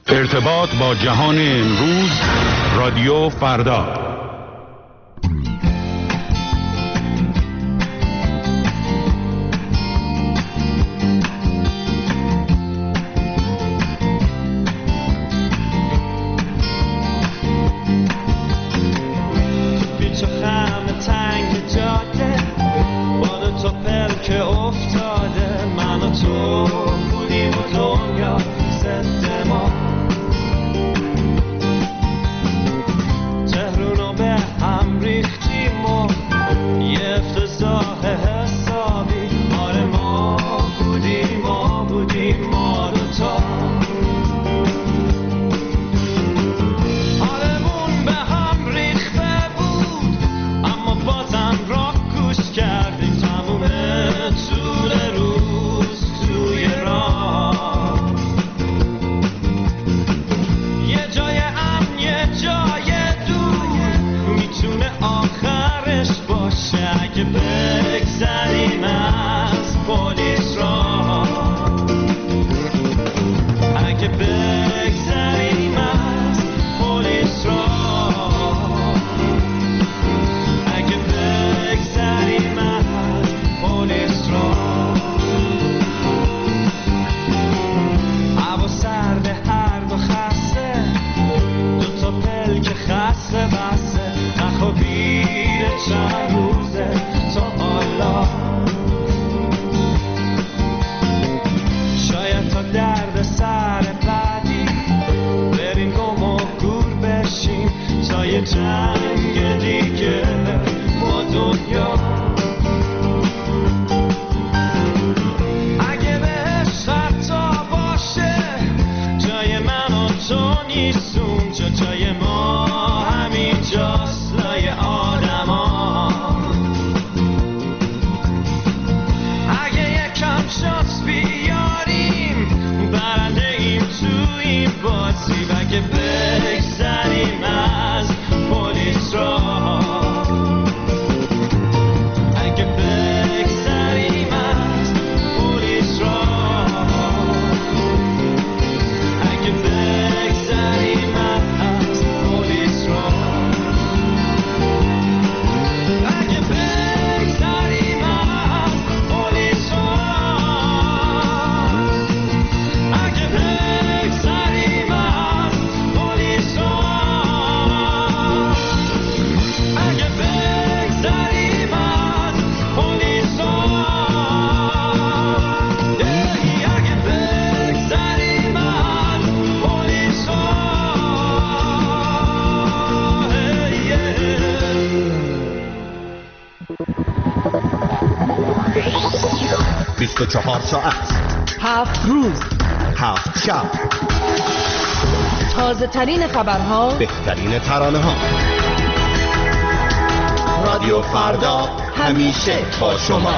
ارتباط با جهان امروز، رادیو فردا. چهار ساعت 7 روز 7 شب، تازه ترین خبرها، بهترین ترانه ها. رادیو فردا همیشه با شما.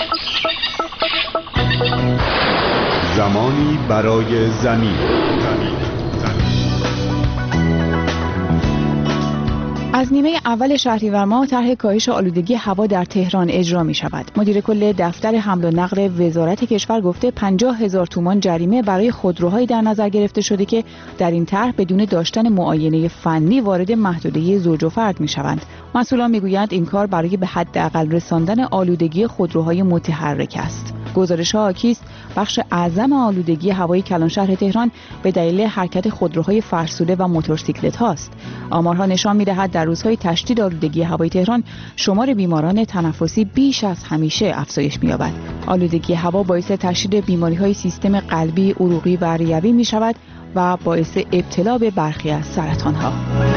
زمانی برای زمین. از نیمه اول شهریور ماه طرح کاهش آلودگی هوا در تهران اجرا می شود. مدیر کل دفتر حمل و نقل وزارت کشور گفته 50,000 تومان جریمه برای خودروهایی در نظر گرفته شده که در این طرح بدون داشتن معاینه فنی وارد محدوده زوج و فرد می شوند. مسئولان می گویند این کار برای به حداقل رساندن آلودگی خودروهای متحرک است. گزارش‌ها حاکی است بخش اعظم آلودگی هوای کلانشهر تهران به دلیل حرکت خودروهای فرسوده و موتورسیکلت هاست. آمارها نشان می‌دهد در روزهای تشدید آلودگی هوای تهران شمار بیماران تنفسی بیش از همیشه افزایش می‌یابد. آلودگی هوا باعث تشدید بیماری‌های سیستم قلبی، عروقی و ریوی می‌شود و باعث ابتلا به برخی از سرطان‌ها.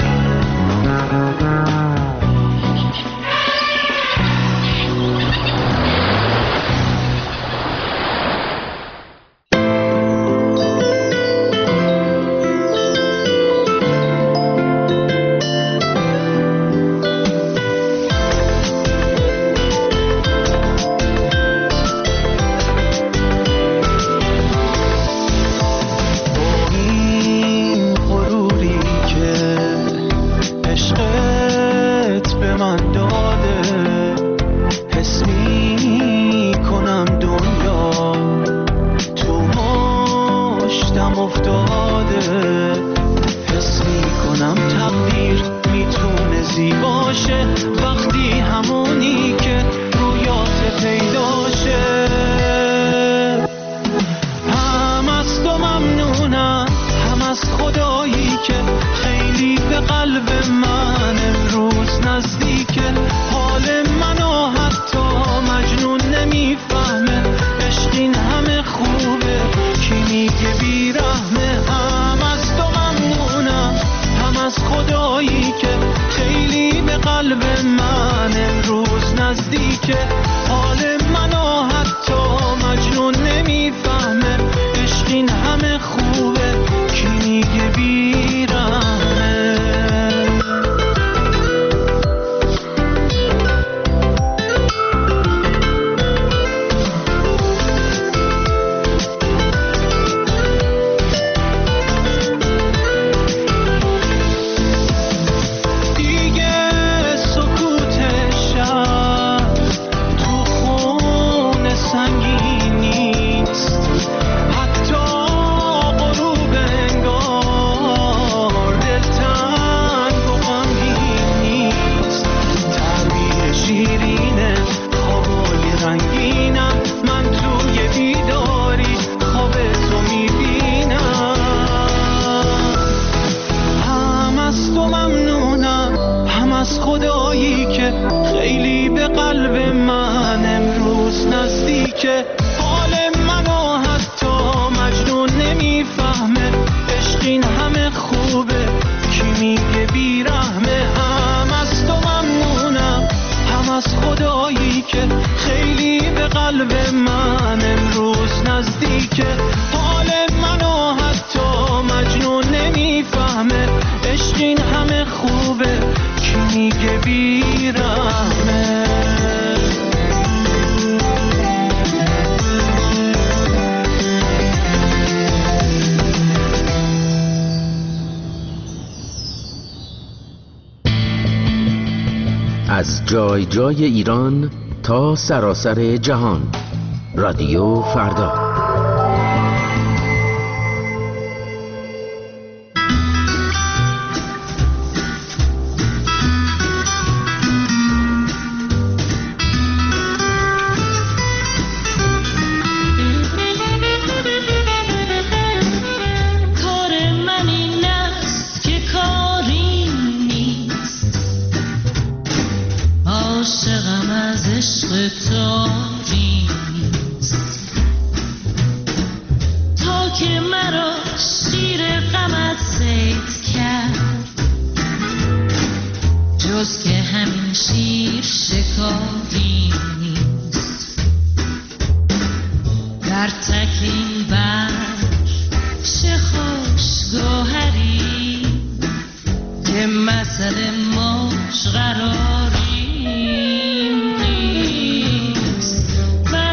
از جای جای ایران تا سراسر جهان، رادیو فردا. قراریم نیست و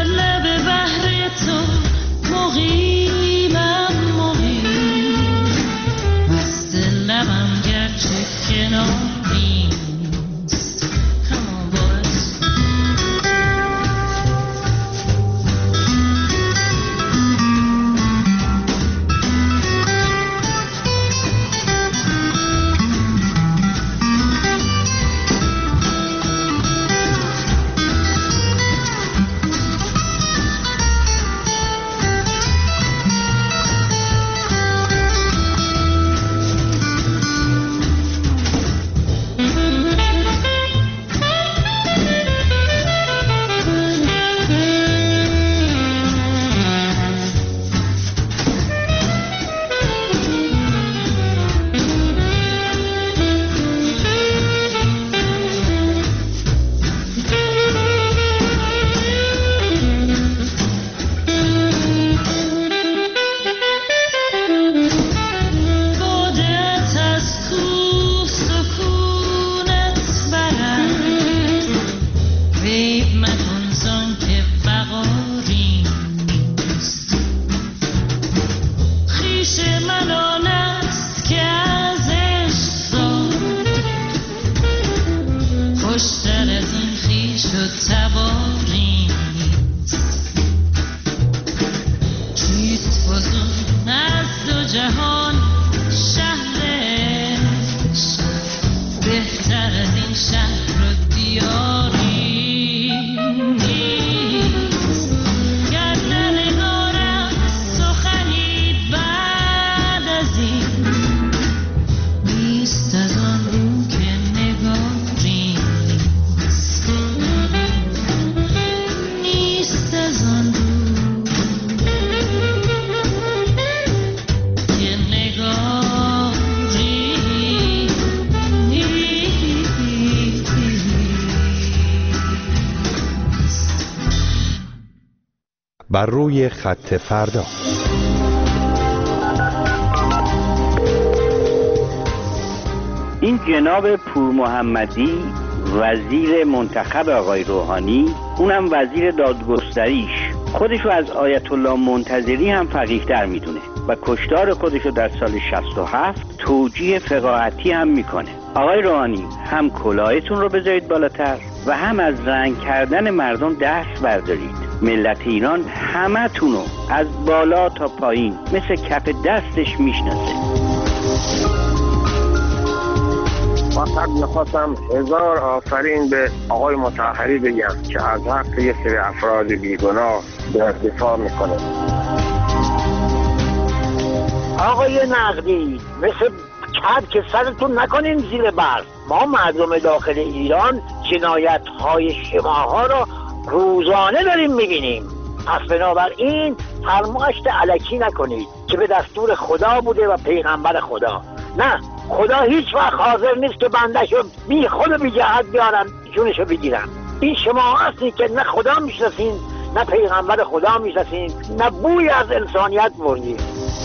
سواری چیست فزون از دو جهان شهرش بهتر از این شهر و دیاری گر ننگارم سخنی بعد از این نیست از آن رو که نگاری نیست از آن رو که نگاری بر روی خط فردا. این جناب پور محمدی وزیر منتخب آقای روحانی، اونم وزیر دادگستریش، خودشو از آیت الله منتظری هم فقیه‌تر میدونه و کشتار خودشو در سال 67 توجیه فقاهتی هم میکنه. آقای روحانی هم کلاهتون رو بذارید بالاتر و هم از رنگ کردن مردم دست بردارید. ملت ایران همه تونو از بالا تا پایین مثل کف دستش میشناسه. فقط میخواستم 1000 آفرین به آقای مطهری بگم که از حق یه سری افراد بیگناه در دفاع میکنه. آقای نقدی مثل کد که سرتون نکنین زیر برف. ما مردم داخل ایران جنایت های شماها را روزانه داریم میبینیم. پس بنابراین فرماشت الکی نکنید که به دستور خدا بوده و پیغمبر خدا. نه، خدا هیچ وقت حاضر نیست که بندهشو بی خود و بی جهت بیارن جونشو بگیرن. این شما هستید که نه خدا میشناسین نه پیغمبر خدا میشناسین نه بوی از انسانیت بردید.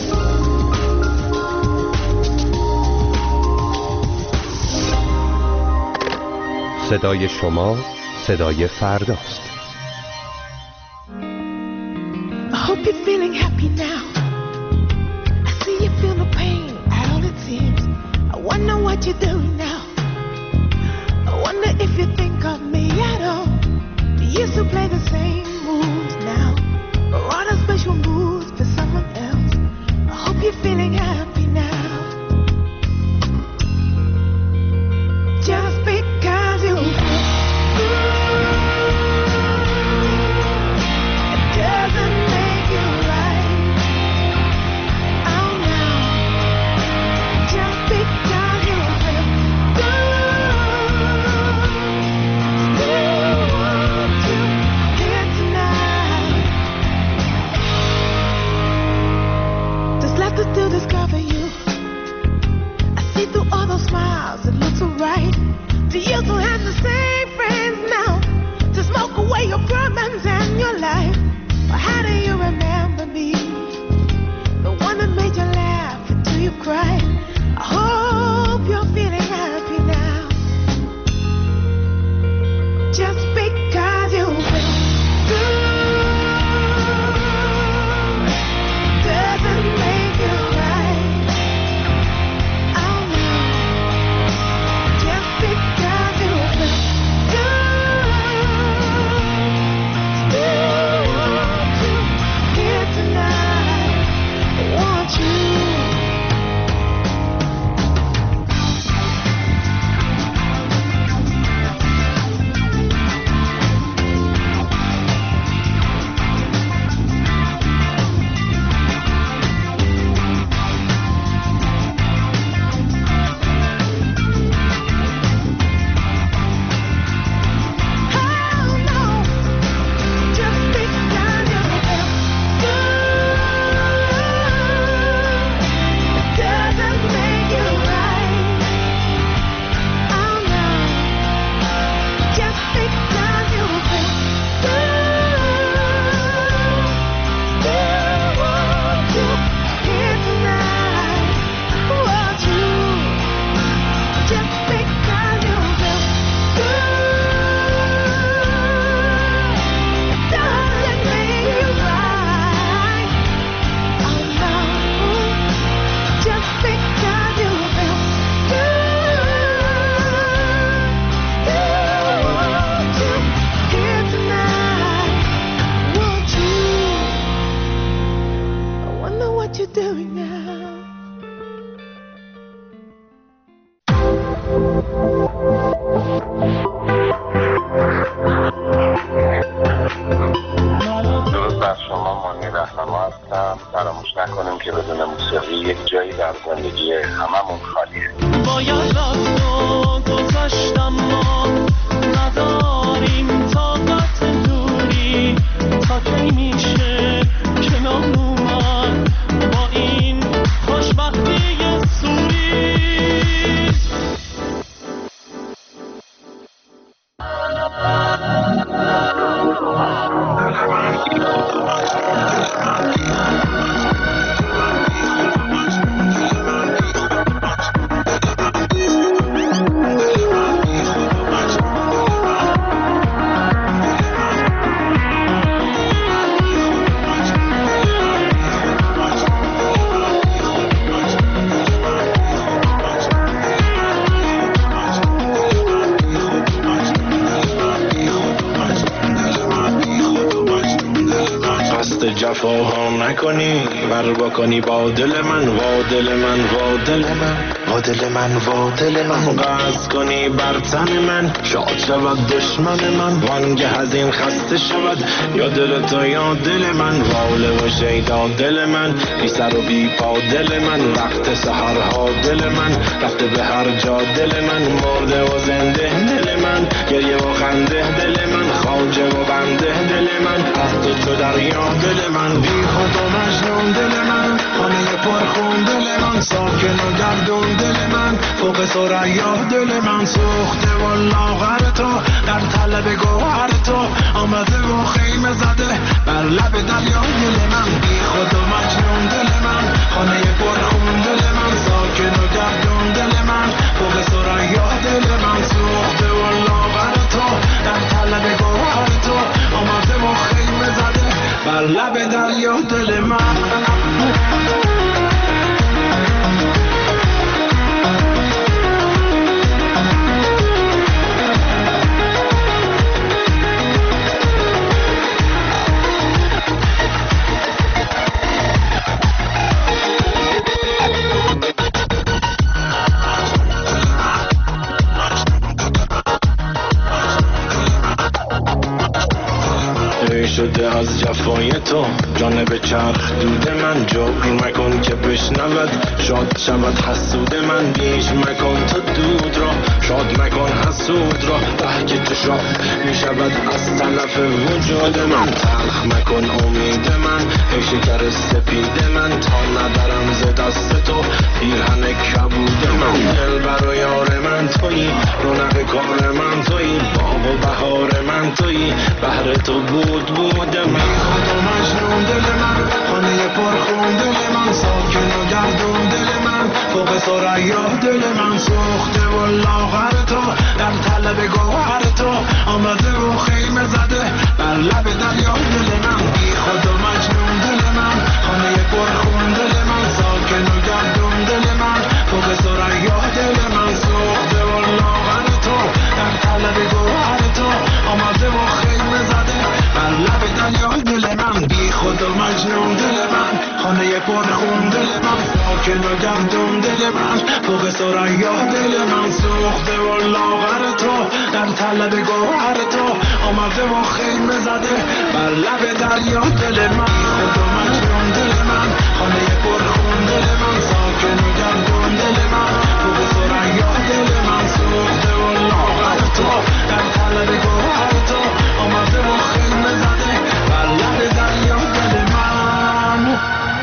صدای شما صدای فرداست. I hope you're feeling happy now. I see you feel the pain at all it seems. I wonder what you're doing now. I wonder if you think of me at all. You used to play the same moves now, or on a special moves for someone else. I hope you're feeling happy now. Just because you to discover you. I see through all those smiles, it looks so right. Do you still have the same friends now to smoke away your problems and your life? Or how do you remember me? The one that made you laugh until you cried. I hope you're feeling happy now. Just because you feel good doesn't make you right. Oh no. Just because you feel good still جفاها نکنی، ور بکنی با دل من، وا دل من، وا دل من، وا دل من، وا دل من، قصد کنی بر تن من، شاد شود دشمن من، وانگه از این خسته شود یا دل تو یا دل من، واله و شیدا دل من، بی سر و بی پا دل من، وقت سحرها دل من، رفته به هر جا دل من، مرده و زنده دل من، گریه و خنده دل من، خواجه و بنده دل من، از تو دریا دل من، بی خود و مجنون دل من، خانه پرخون دل من، ساکن و گردون دل من، فوق ثریا دل من، سوخته و لاغر تو، در طلب گوهر تو، آمده و خیمه زده بر لب دریا دل من، بی خود و مجنون دل من، خانه پرخون دل من، ساکن و گردون دل من، فوق ثریا دل من، سوخته و لاغر تو، در طلب گوهر تو، آمده و خیمه زده بر لب دریا دل من. شده از جفای تو جانب چرخ دود من، جبر مکن که بشنود شاد شود حسود من، بیش مکن تو دود را شاد مکن حسود را، که تو شاد می شود از تلف وجود من، تلخ مکن امید من ای شکر سپید من، تا ندارم ز دست تو پیرهن کبود من، دل بر و یار من تویی، رونق کار من تویی، باغ و بهار من تویی، بهر تو بود من، خود و مجنون دل من، خانه پرخون دل من، ساکن و گردون دل من، فوق ثریا دل من، سوخته و لاغر تو، در طلب گوهر تو، آمده و خیمه زده بر لب دریا دل من، بی خود و مجنون دل من، خانه پرخون دل من، ساکن و گردون دل من، فوق ثریا دل من، سوخته و لاغر تو، در طلب گوهر تو، آمده و خیمه زده بر لب دریا دل من، بی خود و مجنون دل من، خانه پرخون دل من، ساکن و گردون دل من، فوق ثریا دل من، سوخته و لاغر تو، در طلب گوهر تو، آمده و خیمه زده بر لب دریا دل من، خود و مجنون دل من، خانه پرخون دل من، ساکن و گردون دل من، فوق ثریا دل من، سوخته و لاغر تو، در طلب گوهر تو، آمده و خیمه زده بر لب دریا دل من.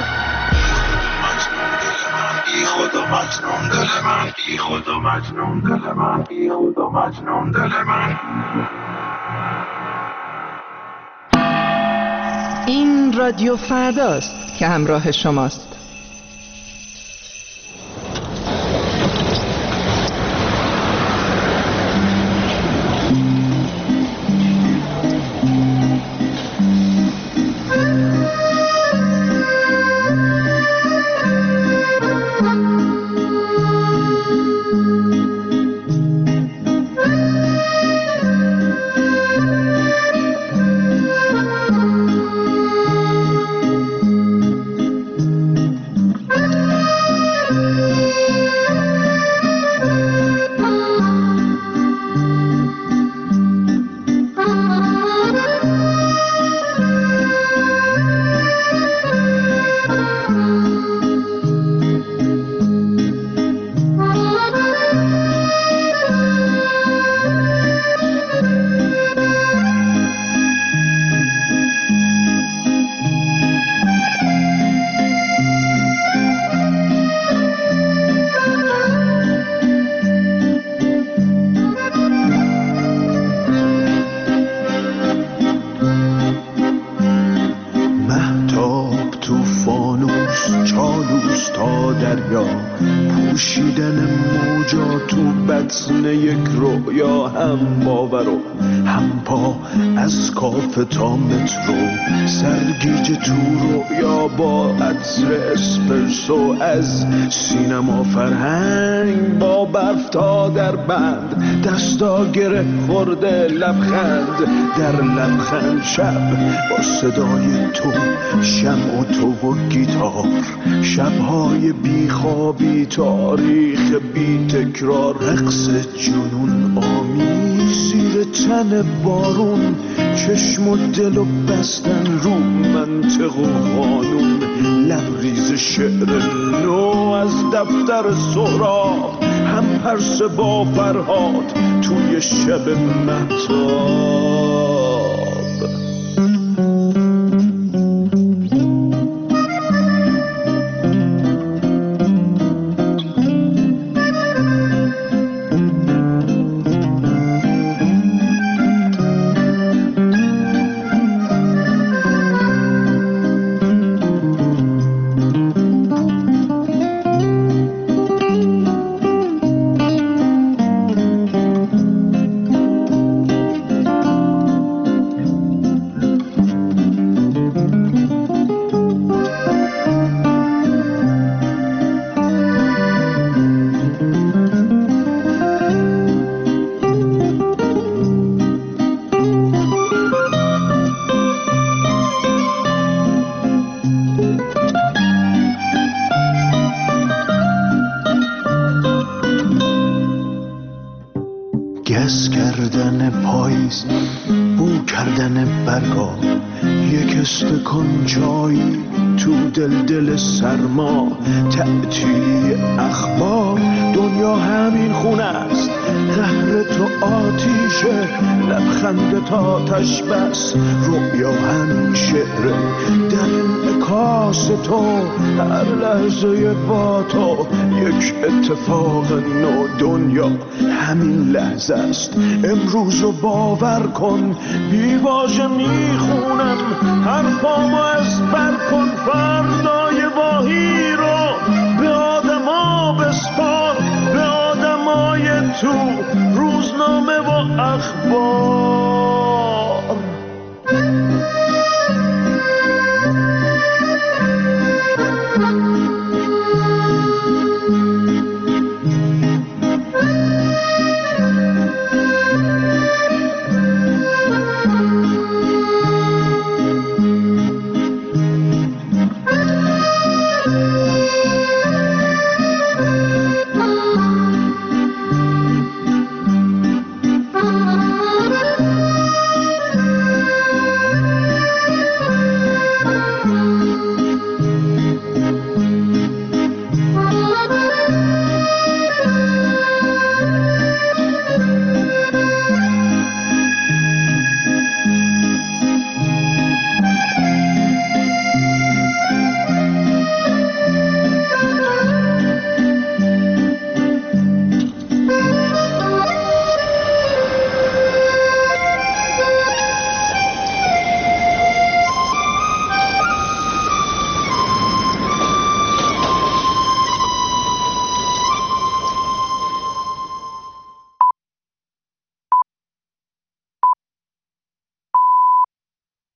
بی خود و مجنون دل من، بی خود و مجنون دل من، بی خود و مجنون دل من. این رادیو فرداست که همراه شماست. دریا پوشیدن جا تو بطن یک رویا، هم باور و هم پا از کافه تا مترو، سرگیج تو رویا با عطر اسپرسو، از سینما فرهنگ با برف تا در بند، دستا گره خورده لبخند در لبخند، شب با صدای تو، شمع و تو و گیتار، شبهای بیخوابی، تاریخ بی تکرار، رقص جنون آمیز زیر تن بارون، چشم و دل و بستن رو منطق و قانون، لبریز شعر نو از دفتر سهراب، هم پرس با فرهاد توی شب مهتاب. گس کردن پاییز، بو کردن برگا، یک استکان چایی تو دل سرما، تعطیلی اخبار، دنیا همین خونه است، قهر تو آتیشه، لبخند تا آتش بس، رویا همین شعره، در انعکاس تو، هر لحظه با تو یک اتفاق نو، دنیا همین لحظه است، امروز رو باور کن، بی واژه میخونم حرفامو از بر کن، فردای واهی رو به آدما بسپار، به آدمای تو، روزنامه و اخبار.